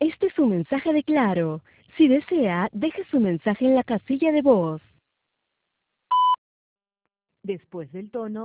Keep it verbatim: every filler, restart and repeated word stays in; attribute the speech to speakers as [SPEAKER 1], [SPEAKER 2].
[SPEAKER 1] Este es un mensaje de Claro. Si desea, deje su mensaje en la casilla de voz. Después del tono,